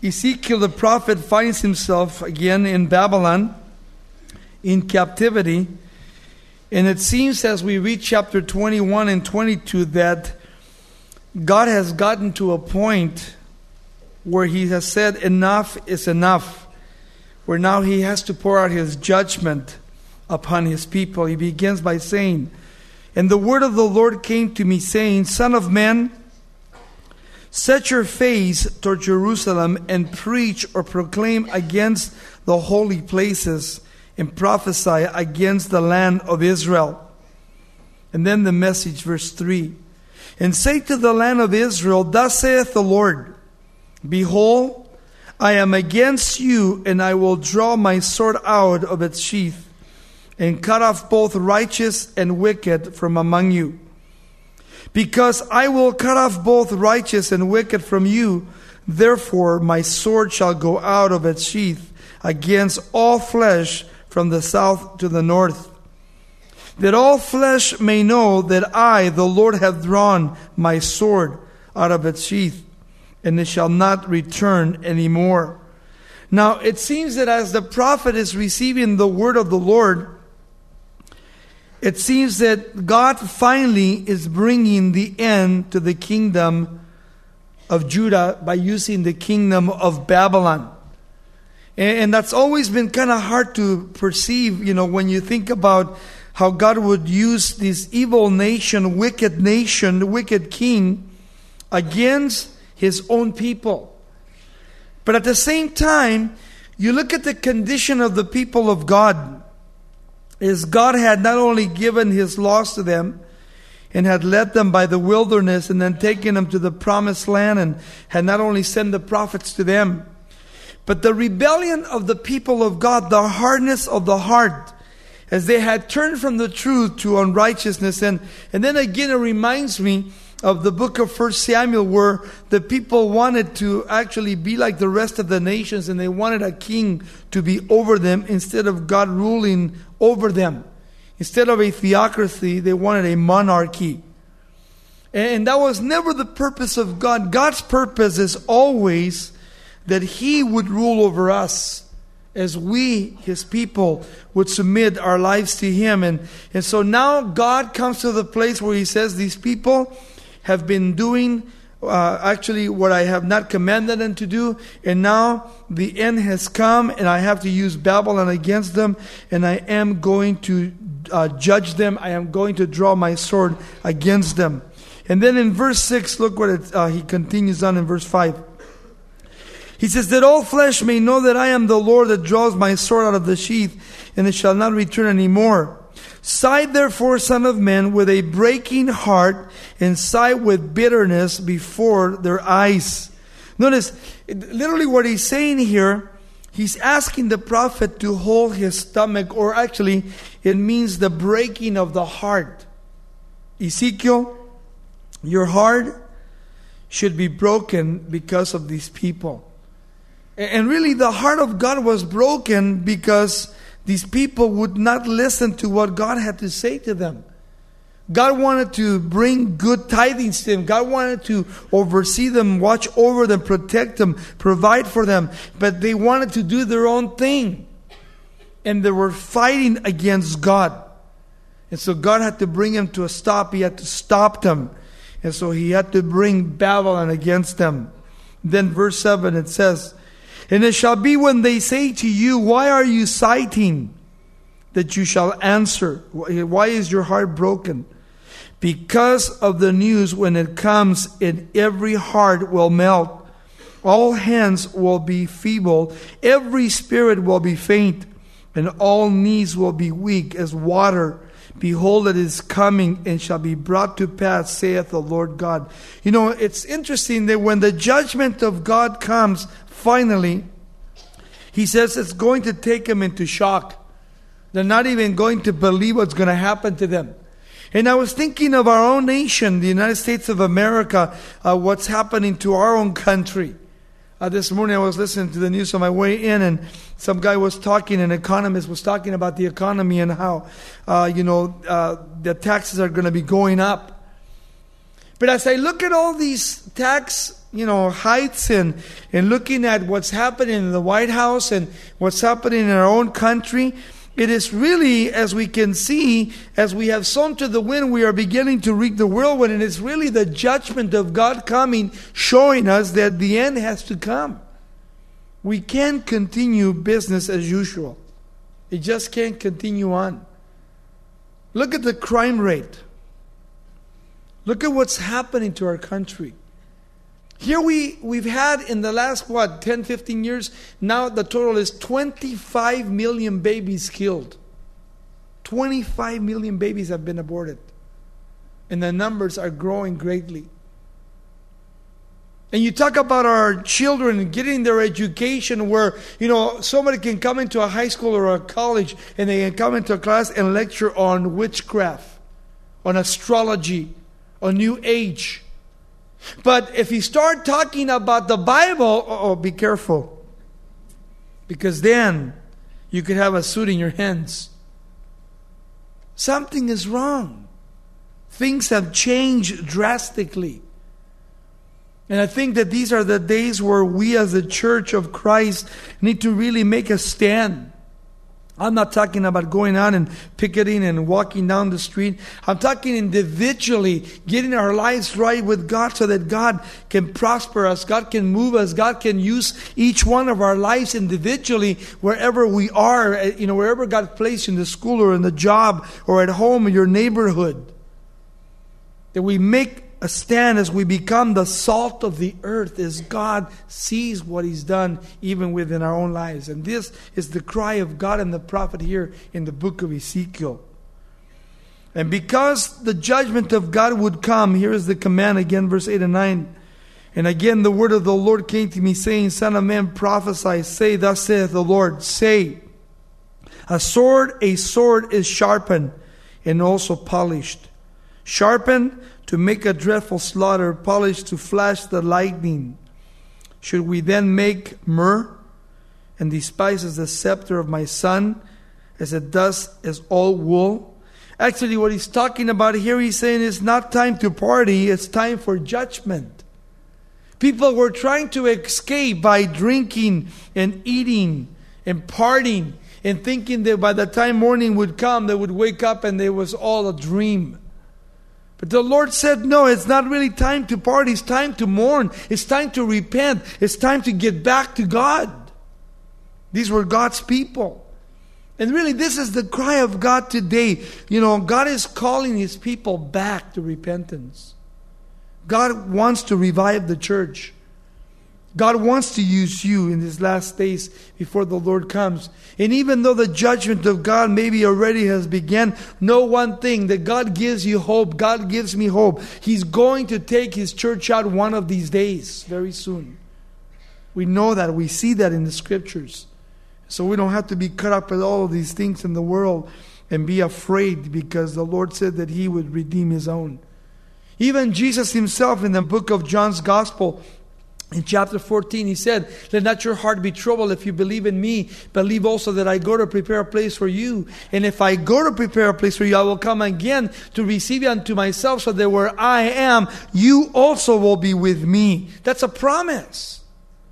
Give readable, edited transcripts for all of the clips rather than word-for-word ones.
Ezekiel the prophet finds himself again in Babylon, in captivity. And it seems as we read chapter 21 and 22 that God has gotten to a point where He has said enough is enough, where now He has to pour out His judgment upon His people. He begins by saying, "And the word of the Lord came to me, saying, Son of man, set your face toward Jerusalem and preach or proclaim against the holy places and prophesy against the land of Israel." And then the message, verse 3. "And say to the land of Israel, Thus saith the Lord, Behold, I am against you, and I will draw my sword out of its sheath, and cut off both righteous and wicked from among you. Because I will cut off both righteous and wicked from you, therefore my sword shall go out of its sheath against all flesh from the south to the north. That all flesh may know that I, the Lord, have drawn my sword out of its sheath, and it shall not return any more." Now it seems that as the prophet is receiving the word of the Lord, it seems that God finally is bringing the end to the kingdom of Judah by using the kingdom of Babylon. And that's always been kind of hard to perceive, when you think about how God would use this evil nation, wicked king against His own people. But at the same time, you look at the condition of the people of God. Is God had not only given His laws to them and had led them by the wilderness and then taken them to the promised land and had not only sent the prophets to them, but the rebellion of the people of God, the hardness of the heart, as they had turned from the truth to unrighteousness. And then again it reminds me of the book of 1 Samuel, where the people wanted to actually be like the rest of the nations, and they wanted a king to be over them instead of God ruling over them. Instead of a theocracy, they wanted a monarchy. And that was never the purpose of God. God's purpose is always that He would rule over us, as we, His people, would submit our lives to Him. And so now God comes to the place where He says, these people have been doing actually what I have not commanded them to do, and now the end has come, and I have to use Babylon against them, and I am going to judge them. I am going to draw my sword against them. And then in verse 6, look what he continues on in verse 5. He says, "That all flesh may know that I am the Lord that draws my sword out of the sheath, and it shall not return any more. Sigh therefore, son of man, with a breaking heart, and sigh with bitterness before their eyes." Notice, literally what he's saying here, he's asking the prophet to hold his stomach, or actually, it means the breaking of the heart. Ezekiel, your heart should be broken because of these people. And really, the heart of God was broken because these people would not listen to what God had to say to them. God wanted to bring good tidings to them. God wanted to oversee them, watch over them, protect them, provide for them. But they wanted to do their own thing. And they were fighting against God. And so God had to bring them to a stop. He had to stop them. And so He had to bring Babylon against them. Then verse 7, it says, "And it shall be when they say to you, Why are you sighing? That you shall answer, Why is your heart broken? Because of the news when it comes, and every heart will melt. All hands will be feeble. Every spirit will be faint. And all knees will be weak as water. Behold, it is coming and shall be brought to pass, saith the Lord God." It's interesting that when the judgment of God comes, finally, He says it's going to take them into shock. They're not even going to believe what's going to happen to them. And I was thinking of our own nation, the United States of America, what's happening to our own country. This morning I was listening to the news on my way in, and some guy was talking, an economist was talking about the economy and how, the taxes are going to be going up. But as I look at all these tax heights and looking at what's happening in the White House and what's happening in our own country, it is really, as we can see, as we have sown to the wind, we are beginning to reap the whirlwind. And it's really the judgment of God coming, showing us that the end has to come. We can't continue business as usual. It just can't continue on. Look at the crime rate. Look at what's happening to our country. Here we've had in the last, 10, 15 years, now the total is 25 million babies killed. 25 million babies have been aborted. And the numbers are growing greatly. And you talk about our children getting their education where, somebody can come into a high school or a college and they can come into a class and lecture on witchcraft, on astrology, on New Age. But if you start talking about the Bible, be careful. Because then you could have a suit in your hands. Something is wrong. Things have changed drastically. And I think that these are the days where we as the Church of Christ need to really make a stand. I'm not talking about going out and picketing and walking down the street. I'm talking individually, getting our lives right with God so that God can prosper us, God can move us, God can use each one of our lives individually wherever we are, wherever God placed you in the school or in the job or at home in your neighborhood. That we make a stand as we become the salt of the earth as God sees what He's done even within our own lives. And this is the cry of God and the prophet here in the book of Ezekiel. And because the judgment of God would come, here is the command again, verse 8 and 9. And again the word of the Lord came to me, saying, Son of man, prophesy, say, thus saith the Lord, say, a sword is sharpened and also polished. Sharpened to make a dreadful slaughter, polished to flash the lightning. Should we then make myrrh and despise as the scepter of my son, as it does as all wool? Actually, what he's talking about here, he's saying it's not time to party, it's time for judgment. People were trying to escape by drinking and eating and partying and thinking that by the time morning would come, they would wake up and it was all a dream. But the Lord said, no, it's not really time to party. It's time to mourn. It's time to repent. It's time to get back to God. These were God's people. And really, this is the cry of God today. God is calling His people back to repentance. God wants to revive the church. God wants to use you in these last days before the Lord comes. And even though the judgment of God maybe already has begun, know one thing, that God gives you hope. God gives me hope. He's going to take His church out one of these days, very soon. We know that. We see that in the Scriptures. So we don't have to be caught up with all of these things in the world and be afraid, because the Lord said that He would redeem His own. Even Jesus Himself in the book of John's Gospel, in chapter 14, He said, let not your heart be troubled. If you believe in me, believe also that I go to prepare a place for you. And if I go to prepare a place for you, I will come again to receive you unto myself, so that where I am, you also will be with me. That's a promise.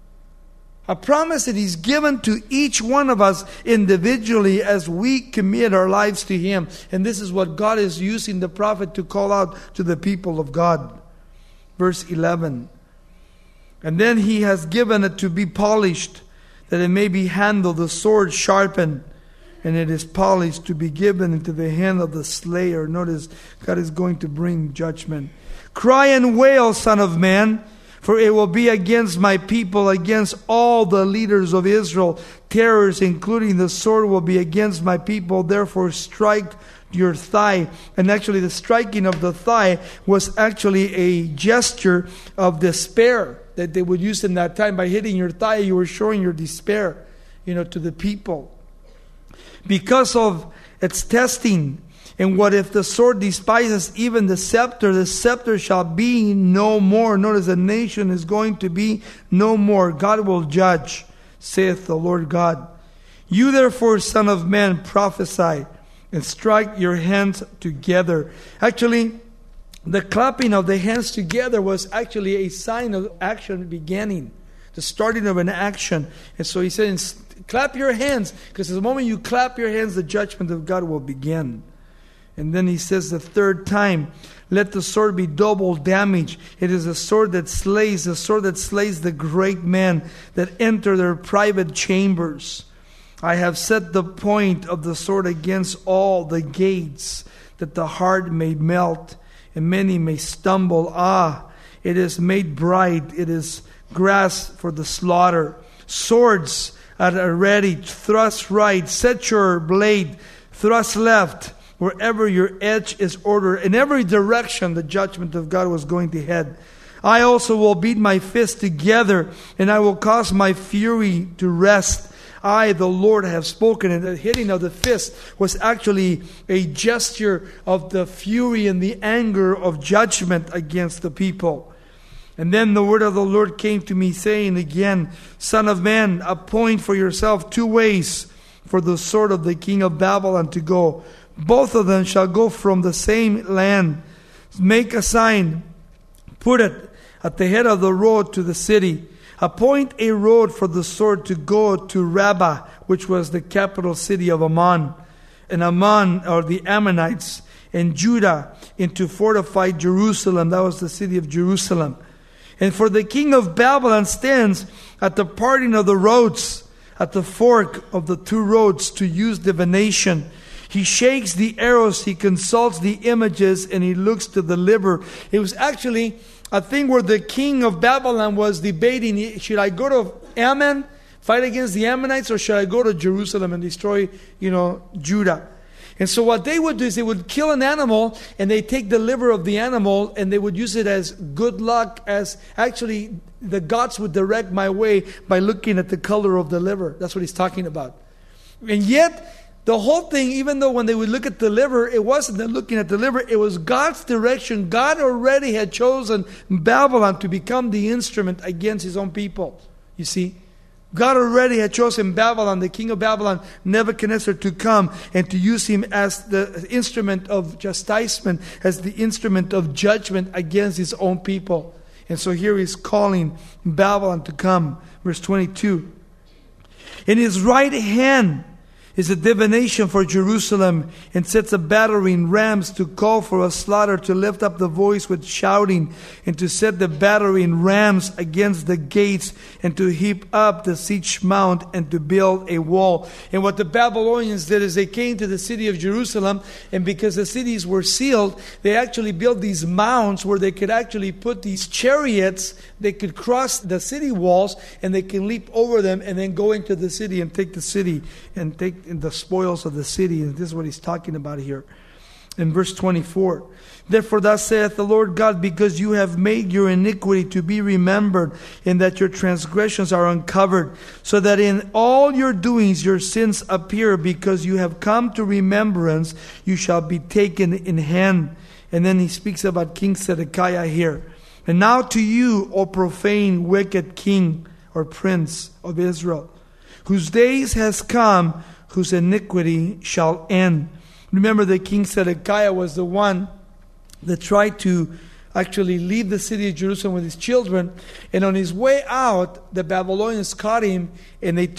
A promise that He's given to each one of us individually as we commit our lives to Him. And this is what God is using the prophet to call out to the people of God. Verse 11. And then He has given it to be polished, that it may be handled, the sword sharpened, and it is polished to be given into the hand of the slayer. Notice, God is going to bring judgment. Cry and wail, Son of man, for it will be against my people, against all the leaders of Israel. Terrors, including the sword, will be against my people. Therefore strike your thigh. And actually the striking of the thigh was actually a gesture of despair that they would use in that time. By hitting your thigh, you were showing your despair, to the people. Because of its testing. And what if the sword despises even the scepter shall be no more. Notice, the nation is going to be no more. God will judge, saith the Lord God. You therefore, Son of man, prophesy and strike your hands together. Actually, The clapping of the hands together was actually a sign of action beginning, the starting of an action. And so he said, clap your hands, because the moment you clap your hands, the judgment of God will begin. And then he says the third time, let the sword be double damage. It is a sword that slays, the sword that slays the great men that enter their private chambers. I have set the point of the sword against all the gates, that the heart may melt, and many may stumble. It is made bright, it is grass for the slaughter. Swords are ready, thrust right, set your blade, thrust left, wherever your edge is ordered. In every direction the judgment of God was going to head. I also will beat my fist together, and I will cause my fury to rest. I, the Lord, have spoken. And the hitting of the fist was actually a gesture of the fury and the anger of judgment against the people. And then the word of the Lord came to me, saying again, Son of man, appoint for yourself 2 ways for the sword of the king of Babylon to go. Both of them shall go from the same land. Make a sign, put it at the head of the road to the city. Appoint a road for the sword to go to Rabbah, which was the capital city of Ammon. And Ammon, or the Ammonites, and Judah into fortified Jerusalem. That was the city of Jerusalem. And for the king of Babylon stands at the parting of the roads, at the fork of the 2 roads, to use divination. He shakes the arrows, he consults the images, and he looks to the liver. It was actually a thing where the king of Babylon was debating, should I go to Ammon, fight against the Ammonites, or should I go to Jerusalem and destroy, Judah? And so what they would do is they would kill an animal, and they take the liver of the animal, and they would use it as good luck, as actually the gods would direct my way by looking at the color of the liver. That's what he's talking about. And yet, the whole thing, even though when they would look at the liver, it wasn't them looking at the liver, it was God's direction. God already had chosen Babylon to become the instrument against his own people. You see? God already had chosen Babylon, the king of Babylon, Nebuchadnezzar, to come and to use him as the instrument of chastisement, as the instrument of judgment against his own people. And so here he's calling Babylon to come. Verse 22. In his right hand is a divination for Jerusalem, and sets a battering rams to call for a slaughter, to lift up the voice with shouting, and to set the battering rams against the gates, and to heap up the siege mount, and to build a wall. And what the Babylonians did is they came to the city of Jerusalem, and because the cities were sealed, they actually built these mounds where they could actually put these chariots. They could cross the city walls, and they can leap over them and then go into the city and take the city and take the spoils of the city. And this is what he's talking about here in verse 24. Therefore thus saith the Lord God, because you have made your iniquity to be remembered, and that your transgressions are uncovered, so that in all your doings your sins appear, because you have come to remembrance, you shall be taken in hand. And then he speaks about King Zedekiah here. And now to you, O profane, wicked king or prince of Israel, whose days has come, whose iniquity shall end. Remember that King Zedekiah was the one that tried to actually leave the city of Jerusalem with his children. And on his way out, the Babylonians caught him, and they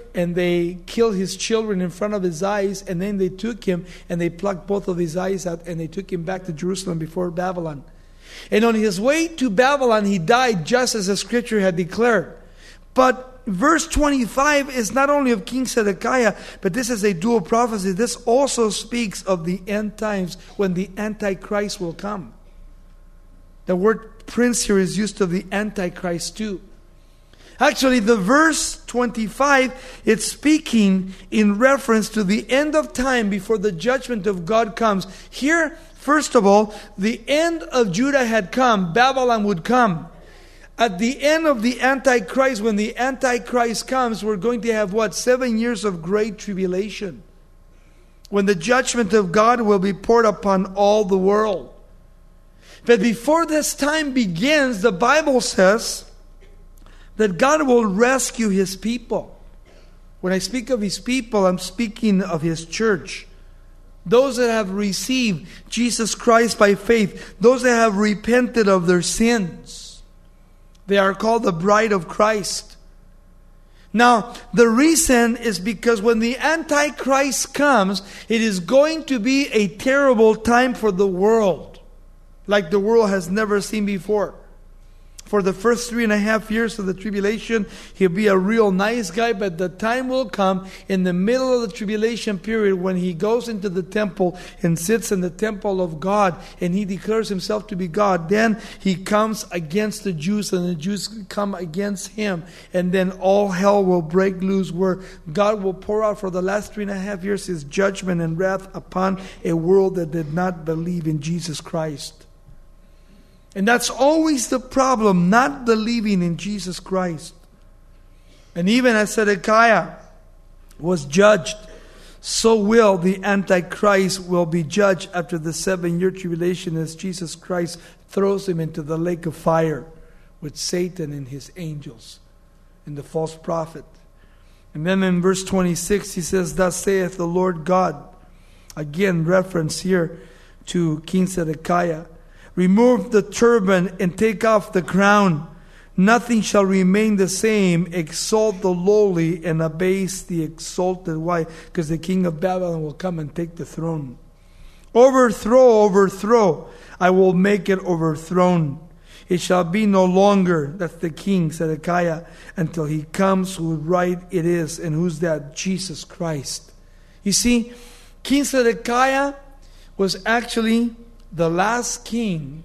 killed his children in front of his eyes. And then they took him and they plucked both of his eyes out, and they took him back to Jerusalem before Babylon. And on his way to Babylon, he died just as the scripture had declared. But verse 25 is not only of King Zedekiah, but this is a dual prophecy. This also speaks of the end times when the Antichrist will come. The word prince here is used of the Antichrist too. Actually, the verse 25, it's speaking in reference to the end of time before the judgment of God comes. Here, first of all, the end of Judah had come. Babylon would come. At the end of the Antichrist, when the Antichrist comes, we're going to have 7 years of great tribulation, when the judgment of God will be poured upon all the world. But before this time begins, the Bible says that God will rescue his people. When I speak of his people, I'm speaking of his church. those that have received Jesus Christ by faith, those that have repented of their sins. They are called the bride of Christ. Now, the reason is because when the Antichrist comes, it is going to be a terrible time for the world, like the world has never seen before. For the first 3.5 years of the tribulation, he'll be a real nice guy, but the time will come in the middle of the tribulation period when he goes into the temple and sits in the temple of God and he declares himself to be God. Then he comes against the Jews and the Jews come against him. And then all hell will break loose, where God will pour out for the last 3.5 years His judgment and wrath upon a world that did not believe in Jesus Christ. And that's always the problem, not believing in Jesus Christ. And even as Zedekiah was judged, so will the Antichrist will be judged after the 7-year tribulation, as Jesus Christ throws him into the lake of fire with Satan and his angels and the false prophet. And then in verse 26 he says, "Thus saith the Lord God." Again, reference here to King Zedekiah. "Remove the turban and take off the crown. Nothing shall remain the same. Exalt the lowly and abase the exalted." Why? Because the king of Babylon will come and take the throne. "Overthrow, overthrow. I will make it overthrown. It shall be no longer," that's the king, Zedekiah, "until he comes who right it is." And who's that? Jesus Christ. You see, King Zedekiah was actually the last king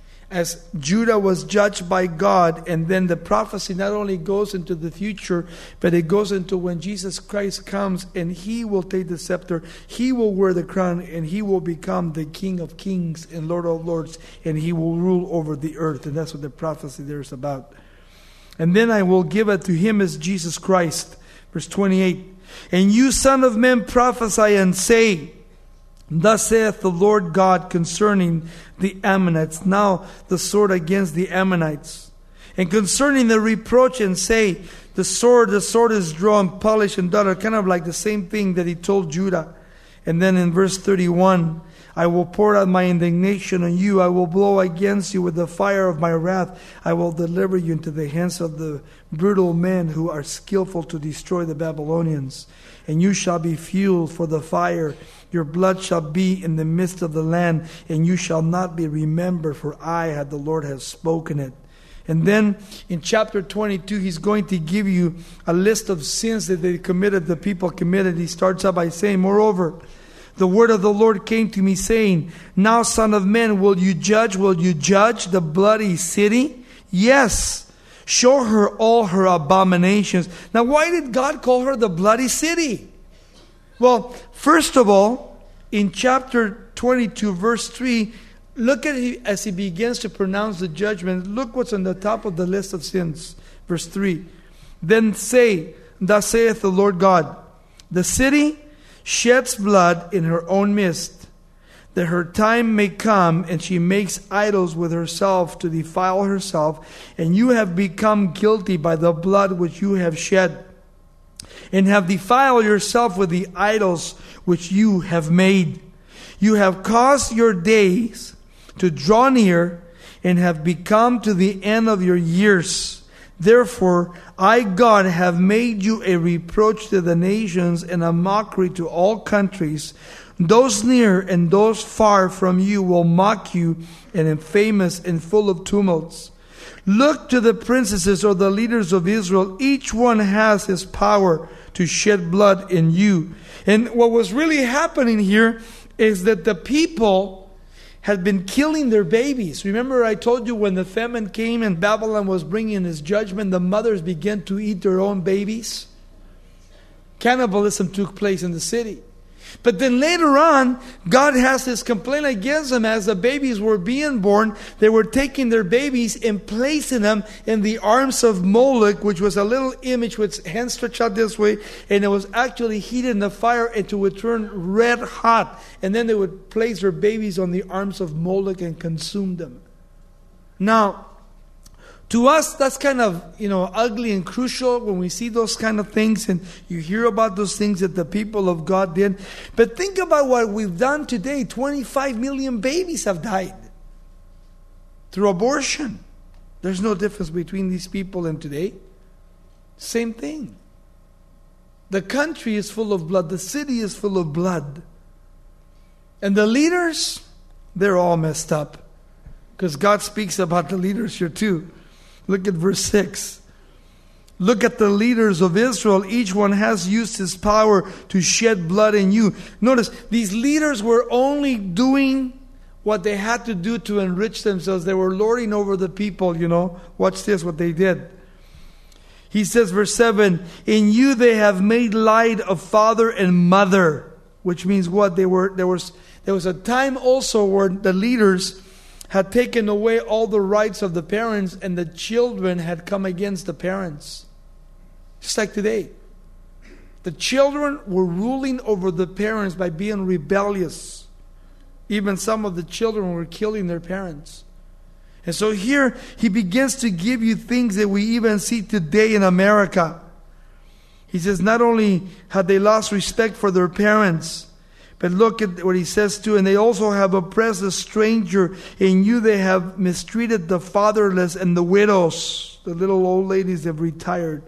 as Judah was judged by God. And then the prophecy not only goes into the future, but it goes into when Jesus Christ comes and He will take the scepter, He will wear the crown, and He will become the King of kings and Lord of lords, and He will rule over the earth. And that's what the prophecy there is about. "And then I will give it to Him as Jesus Christ." Verse 28. "And you, son of men, prophesy and say, Thus saith the Lord God concerning the Ammonites." Now the sword against the Ammonites. "And concerning the reproach, and say, the sword is drawn, polished, and done." Kind of like the same thing that He told Judah. And then in verse 31, "I will pour out my indignation on you. I will blow against you with the fire of my wrath. I will deliver you into the hands of the brutal men who are skillful to destroy the Babylonians. And you shall be fuel for the fire. Your blood shall be in the midst of the land, and you shall not be remembered, for I, the Lord, have spoken it." And then in chapter 22, He's going to give you a list of sins that they committed, the people committed. He starts out by saying, "Moreover, the word of the Lord came to me, saying, Now, son of man, will you judge the bloody city? Yes, show her all her abominations." Now, why did God call her the bloody city? Well, first of all, in chapter 22, verse 3, look at it as He begins to pronounce the judgment. Look what's on the top of the list of sins. Verse 3. "Then say, Thus saith the Lord God, the city sheds blood in her own midst, that her time may come, and she makes idols with herself to defile herself, and you have become guilty by the blood which you have shed, and have defiled yourself with the idols which you have made. You have caused your days to draw near, and have become to the end of your years. Therefore, I, God, have made you a reproach to the nations and a mockery to all countries. Those near and those far from you will mock you, and infamous and full of tumults. Look to the princesses or the leaders of Israel. Each one has his power to shed blood in you." And what was really happening here is that the people had been killing their babies. Remember I told you when the famine came and Babylon was bringing His judgment, the mothers began to eat their own babies. Cannibalism took place in the city. But then later on, God has this complaint against them. As the babies were being born, they were taking their babies and placing them in the arms of Moloch, which was a little image with hands stretched out this way, and it was actually heated in the fire and it would turn red hot. And then they would place their babies on the arms of Moloch and consume them. Now, To us, that's kind of, ugly and crucial when we see those kind of things and you hear about those things that the people of God did. But think about what we've done today. 25 million babies have died through abortion. There's no difference between these people and today. Same thing. The country is full of blood. The city is full of blood. And the leaders, they're all messed up. Because God speaks about the leaders here too. Look at verse 6. Look at the leaders of Israel. Each one has used his power to shed blood in you. Notice, these leaders were only doing what they had to do to enrich themselves. They were lording over the people, Watch this, what they did. He says, verse 7, in you they have made light of father and mother. Which means what? There was a time also where the leaders had taken away all the rights of the parents, and the children had come against the parents. Just like today. The children were ruling over the parents by being rebellious. Even some of the children were killing their parents. And so here he begins to give you things that we even see today in America. He says not only had they lost respect for their parents, but look at what he says too. And they also have oppressed the stranger. In you they have mistreated the fatherless and the widows. The little old ladies have retired.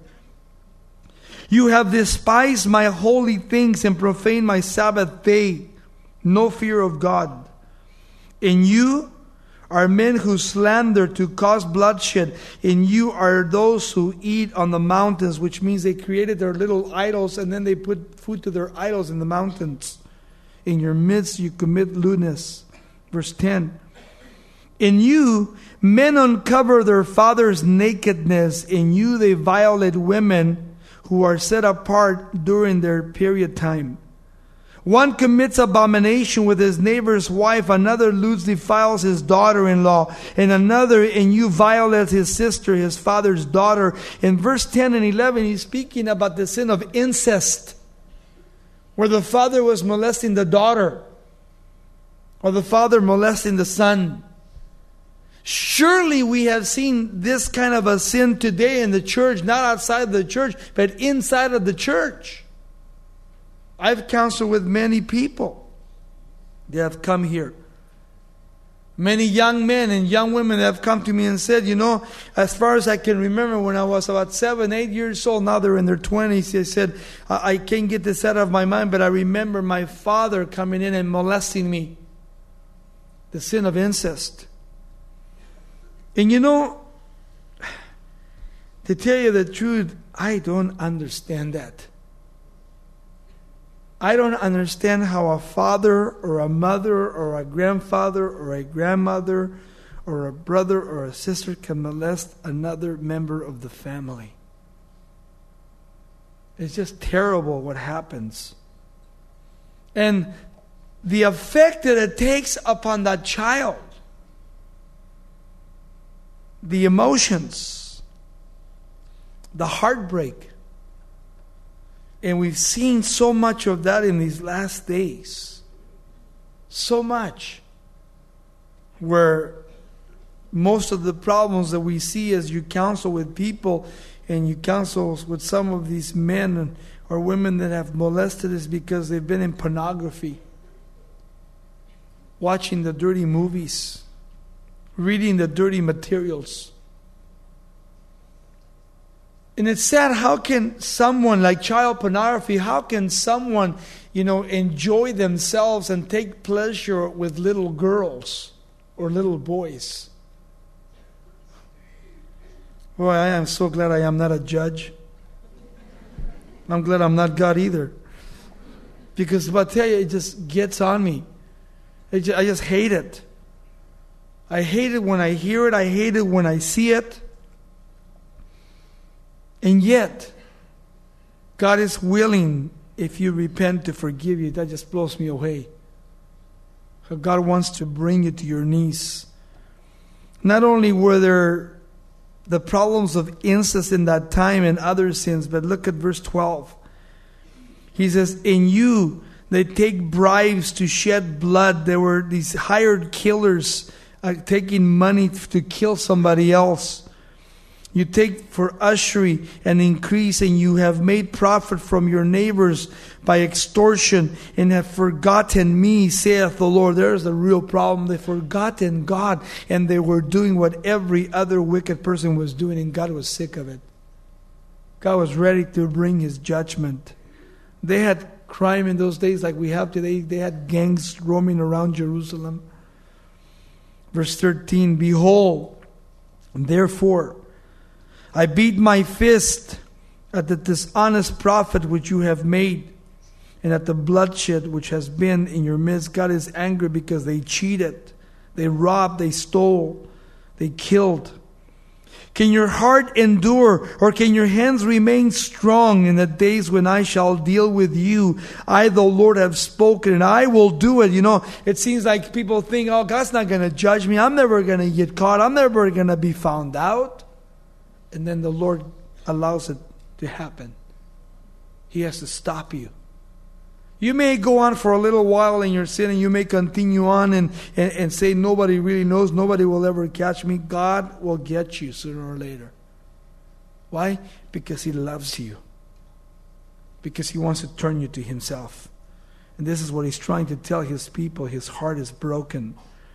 You have despised my holy things and profaned my Sabbath day. No fear of God. In you are men who slander to cause bloodshed. In you are those who eat on the mountains, which means they created their little idols and then they put food to their idols in the mountains. In your midst you commit lewdness. Verse 10. In you men uncover their father's nakedness. In you they violate women who are set apart during their period time. One commits abomination with his neighbor's wife. Another lewdly defiles his daughter-in-law. And another, and you violate his sister, his father's daughter. In verse 10 and 11, he's speaking about the sin of incest, where the father was molesting the daughter, or the father molesting the son. Surely we have seen this kind of a sin today in the church, not outside the church, but inside of the church. I've counseled with many people that have come here. Many young men and young women have come to me and said, as far as I can remember, when I was about 7, 8 years old, now they're in their 20s, they said, I can't get this out of my mind, but I remember my father coming in and molesting me. The sin of incest. And to tell you the truth, I don't understand that. I don't understand how a father or a mother or a grandfather or a grandmother or a brother or a sister can molest another member of the family. It's just terrible what happens. And the effect that it takes upon that child, the emotions, the heartbreak. And we've seen so much of that in these last days. So much. Where most of the problems that we see as you counsel with people and you counsel with some of these men or women that have molested is because they've been in pornography. Watching the dirty movies. Reading the dirty materials. And it's sad, how can someone, like child pornography, how can someone, enjoy themselves and take pleasure with little girls or little boys? Boy, I am so glad I am not a judge. I'm glad I'm not God either. Because I tell you, it just gets on me. I just hate it. I hate it when I hear it. I hate it when I see it. And yet, God is willing, if you repent, to forgive you. That just blows me away. So God wants to bring you to your knees. Not only were there the problems of incest in that time and other sins, but look at verse 12. He says, in you they take bribes to shed blood. There were these hired killers taking money to kill somebody else. You take for usury and increase, and you have made profit from your neighbors by extortion, and have forgotten me, saith the Lord. There's the real problem. They've forgotten God, and they were doing what every other wicked person was doing, and God was sick of it. God was ready to bring His judgment. They had crime in those days like we have today. They had gangs roaming around Jerusalem. Verse 13, behold, therefore, I beat my fist at the dishonest profit which you have made, and at the bloodshed which has been in your midst. God is angry because they cheated, they robbed, they stole, they killed. Can your heart endure, or can your hands remain strong in the days when I shall deal with you? I, the Lord, have spoken, and I will do it. You know, it seems like people think, oh, God's not going to judge me. I'm never going to get caught. I'm never going to be found out. And then the Lord allows it to happen. He has to stop you. You may go on for a little while in your sin, and you may continue on and say, nobody really knows, nobody will ever catch me. God will get you sooner or later. Why? Because He loves you. Because He wants to turn you to Himself. And this is what He's trying to tell His people. His heart is broken.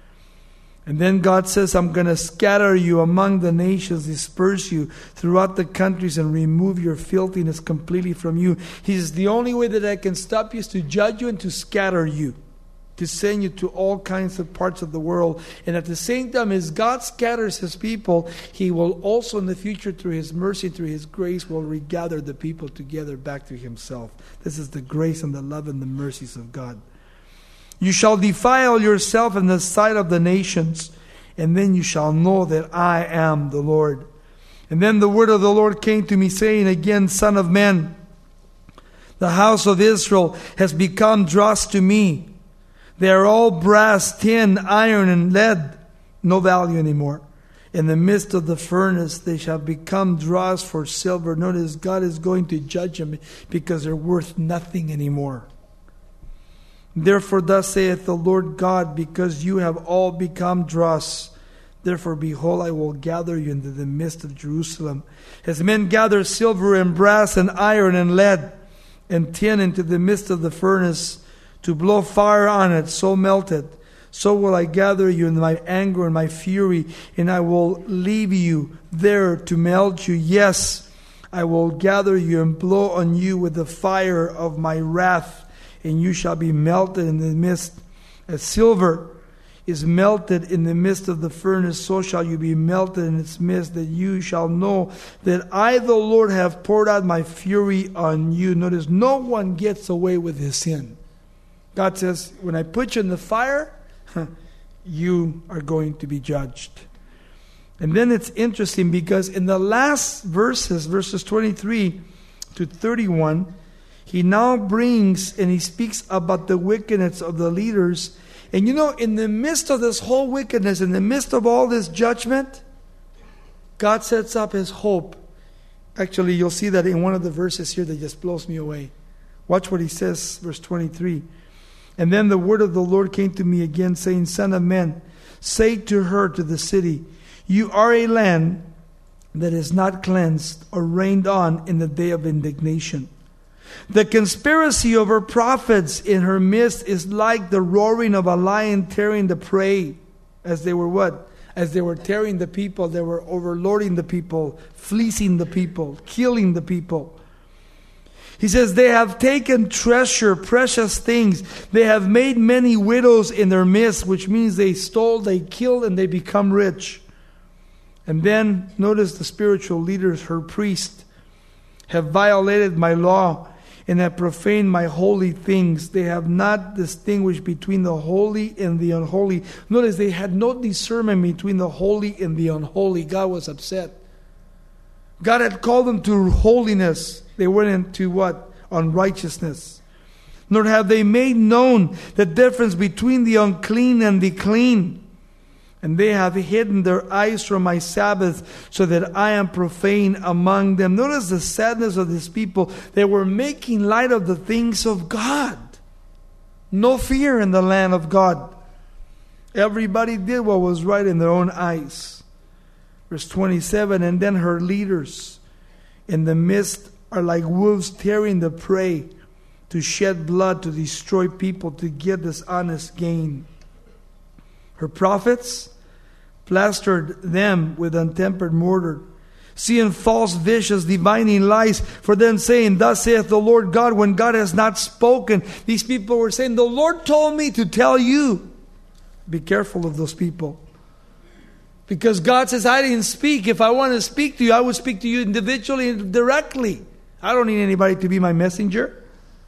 And then God says, I'm going to scatter you among the nations, disperse you throughout the countries, and remove your filthiness completely from you. He says, the only way that I can stop you is to judge you and to scatter you, to send you to all kinds of parts of the world. And at the same time, as God scatters His people, He will also in the future, through His mercy, through His grace, will regather the people together back to Himself. This is the grace and the love and the mercies of God. You shall defile yourself in the sight of the nations, and then you shall know that I am the Lord. And then the word of the Lord came to me, saying again, Son of man, the house of Israel has become dross to me. They are all brass, tin, iron, and lead, no value anymore. In the midst of the furnace, they shall become dross for silver. Notice God is going to judge them because they're worth nothing anymore. Therefore, thus saith the Lord God, because you have all become dross, therefore, behold, I will gather you into the midst of Jerusalem. As men gather silver and brass and iron and lead and tin into the midst of the furnace to blow fire on it, so melted, so will I gather you in my anger and my fury, and I will leave you there to melt you. Yes, I will gather you and blow on you with the fire of my wrath, and you shall be melted in the midst. As silver is melted in the midst of the furnace, so shall you be melted in its midst, that you shall know that I, the Lord, have poured out my fury on you. Notice, no one gets away with his sin. God says, when I put you in the fire, you are going to be judged. And then it's interesting because in the last verses 23 to 31, He now brings and He speaks about the wickedness of the leaders. And you know, in the midst of this whole wickedness, in the midst of all this judgment, God sets up His hope. Actually, you'll see that in one of the verses here that just blows me away. Watch what He says, verse 23. And then the word of the Lord came to me again, saying, Son of man, say to her, to the city, you are a land that is not cleansed or rained on in the day of indignation. The conspiracy of her prophets in her midst is like the roaring of a lion tearing the prey. As they were what? As they were tearing the people, they were overlording the people, fleecing the people, killing the people. He says, they have taken treasure, precious things. They have made many widows in their midst, which means they stole, they killed, and they become rich. And then, notice the spiritual leaders, her priests, have violated my law and have profaned my holy things. They have not distinguished between the holy and the unholy. Notice they had no discernment between the holy and the unholy. God was upset. God had called them to holiness. They went into what? Unrighteousness. Nor have they made known the difference between the unclean and the clean. And they have hidden their eyes from my Sabbath, so that I am profane among them. Notice the sadness of these people. They were making light of the things of God. No fear in the land of God. Everybody did what was right in their own eyes. Verse 27, and then her leaders in the midst are like wolves tearing the prey, to shed blood, to destroy people, to get dishonest gain. Her prophets plastered them with untempered mortar, seeing false visions, divining lies, for then saying, thus saith the Lord God, when God has not spoken. These people were saying, the Lord told me to tell you. Be careful of those people. Because God says, I didn't speak. If I want to speak to you, I would speak to you individually and directly. I don't need anybody to be my messenger.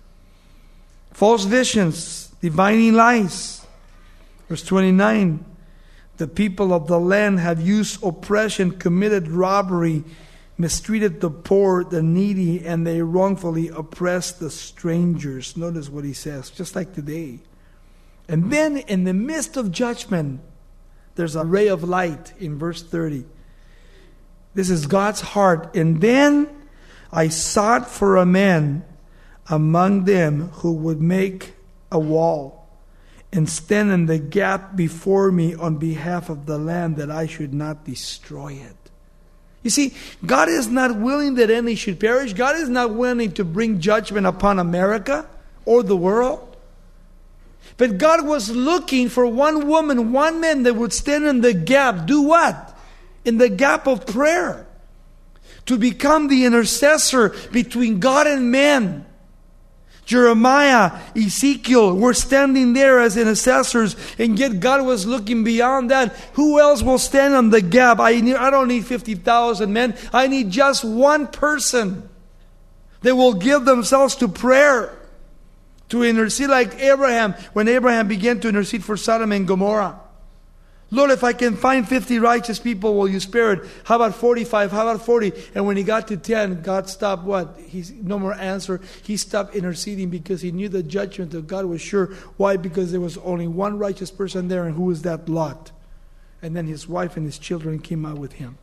False visions, divining lies. Verse 29, the people of the land have used oppression, committed robbery, mistreated the poor, the needy, and they wrongfully oppressed the strangers. Notice what he says, just like today. And then in the midst of judgment, there's a ray of light in verse 30. This is God's heart. And then I sought for a man among them who would make a wall and stand in the gap before me on behalf of the land, that I should not destroy it. You see, God is not willing that any should perish. God is not willing to bring judgment upon America or the world. But God was looking for one woman, one man that would stand in the gap. Do what? In the gap of prayer. To become the intercessor between God and man. Jeremiah, Ezekiel were standing there as intercessors, and yet God was looking beyond that. Who else will stand on the gap? I don't need 50,000 men. I need just one person that will give themselves to prayer, to intercede like Abraham, when Abraham began to intercede for Sodom and Gomorrah. Lord, if I can find 50 righteous people, will you spare it? How about 45? How about 40? And when he got to 10, God stopped what? He's no more answer. He stopped interceding because he knew the judgment of God was sure. Why? Because there was only one righteous person there, and who was that? Lot. And then his wife and his children came out with him.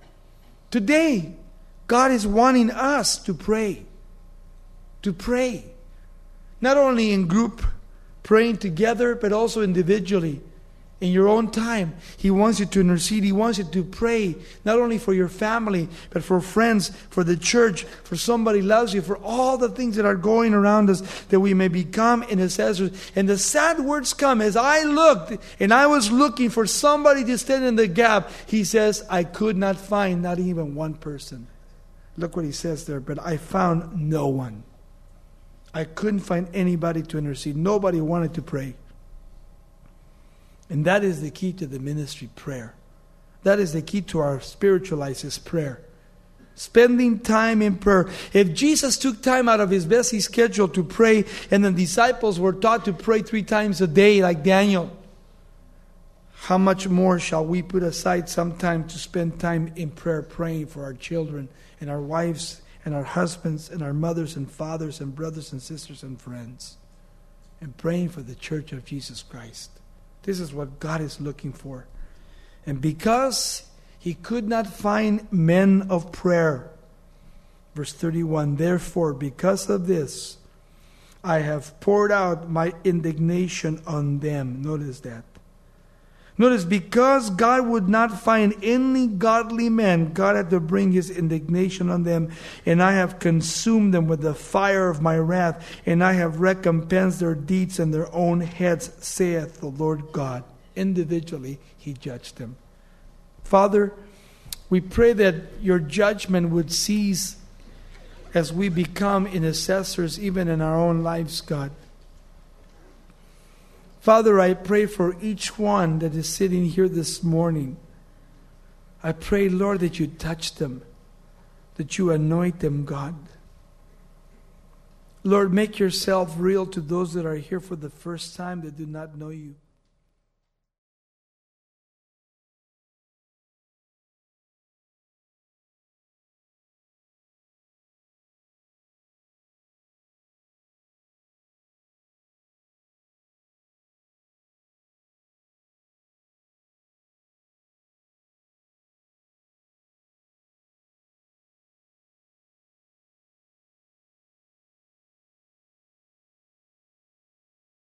Today, God is wanting us to pray. To pray. Not only in group, praying together, but also individually. In your own time, He wants you to intercede. He wants you to pray, not only for your family, but for friends, for the church, for somebody loves you, for all the things that are going around us, that we may become intercessors. And the sad words come, as I looked, and I was looking for somebody to stand in the gap. He says, I could not find not even one person. Look what he says there, but I found no one. I couldn't find anybody to intercede. Nobody wanted to pray. And that is the key to the ministry, prayer. That is the key to our spiritual life, is prayer. Spending time in prayer. If Jesus took time out of His busy schedule to pray, and the disciples were taught to pray 3 times a day like Daniel, how much more shall we put aside some time to spend time in prayer, praying for our children and our wives and our husbands and our mothers and fathers and brothers and sisters and friends, and praying for the church of Jesus Christ. This is what God is looking for. And because He could not find men of prayer, verse 31, therefore, because of this, I have poured out my indignation on them. Notice that. Notice, because God would not find any godly men, God had to bring His indignation on them. And I have consumed them with the fire of my wrath, and I have recompensed their deeds in their own heads, saith the Lord God. Individually, He judged them. Father, we pray that your judgment would cease as we become intercessors, even in our own lives, God. Father, I pray for each one that is sitting here this morning. I pray, Lord, that you touch them, that you anoint them, God. Lord, make yourself real to those that are here for the first time that do not know you.